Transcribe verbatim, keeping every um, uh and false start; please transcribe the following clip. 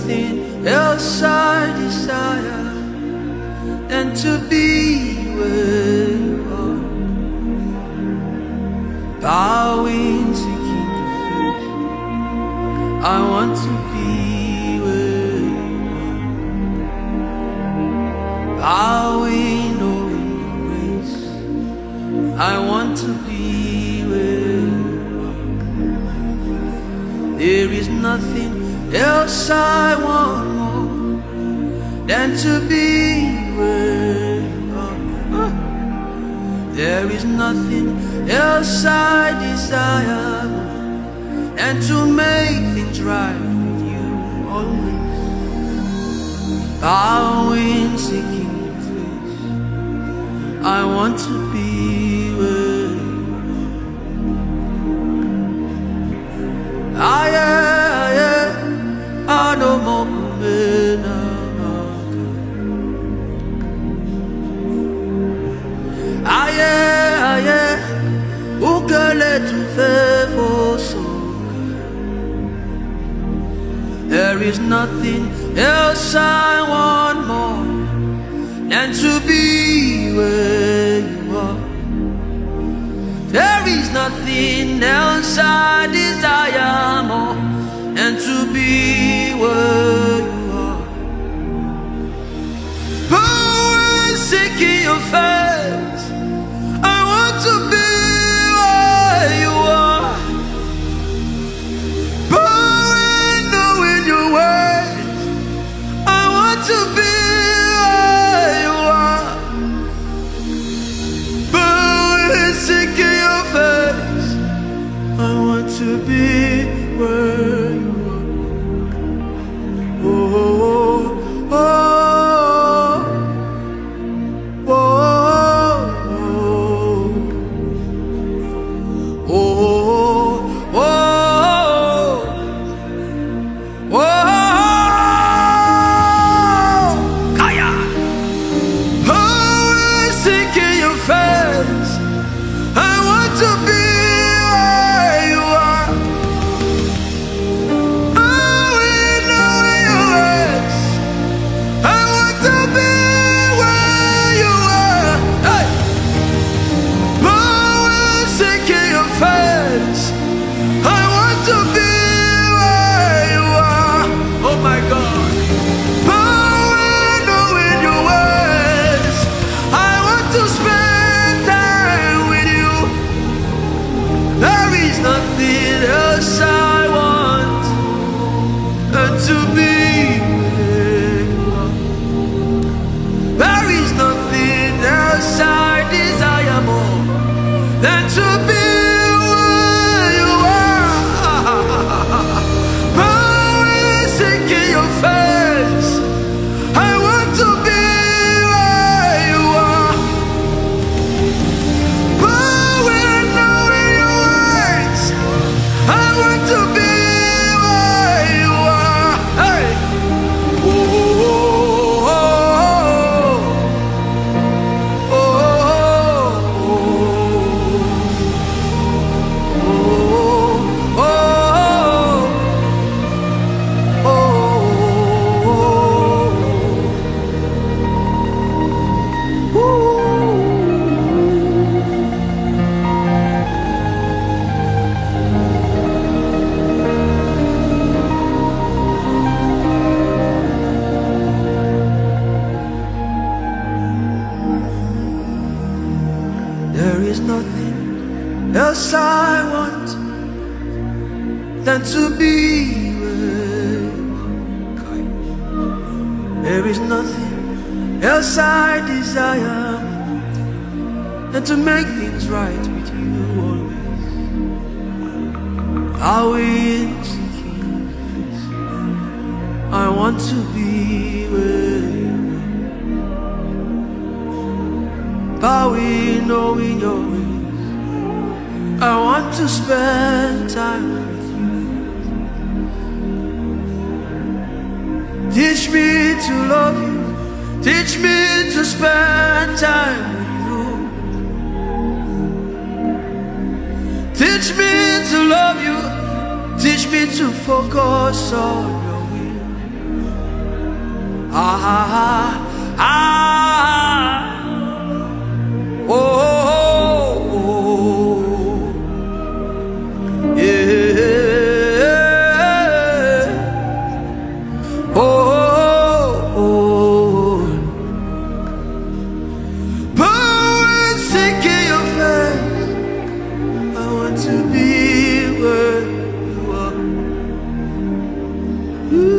nothing else I desire than to be where you are, bowing, seeking your face. I want to be where you are, bowing, knowing your ways. I want to be where you are. There is nothing else I want more than to be where you are. Uh. There is nothing else I desire than to make things right with you always, bowing, seeking your face. I want to be where you are. Ah, yeah, yeah. I know more. Aye, aye, où que les tout fait for so good. There is nothing else I want more than to be where you are. There is nothing else I desire more than to be where you are. Power seeking your face. I want to be where you are. Power knowing your ways. I want to be where you are. Power seeking your face. I want to be where you are. Oh, oh, oh, oh, oh, oh, oh, Kaya. Power seeking your face. I want to be where you are. Power knowing your ways. I want to be where you are. Hey. Power seeking your face. I want to be where you are. Oh my God. Power knowing your ways. I want to spend time with you. There is nothing else I want than to be where you are. There is nothing else I desire more than to be where you are. Power seeking your face. I want to be where you are. Power knowing your ways. I want to be where you are. Hey. Oh, oh, oh, oh, oh, oh, oh, oh, oh. There is nothing else I want than to be where you are. There is nothing else I desire than to make things right with you always. Bowing, seeking your face. I want to be where you are. Bowing, knowing your ways. I want to spend time with you. Teach me to love you. Teach me to spend time with you. Teach me to love you. Teach me to focus on your will. Ah, ah, oh, oh, oh, yeah, oh, oh, power seeking your face. I want to be where you are. Ooh.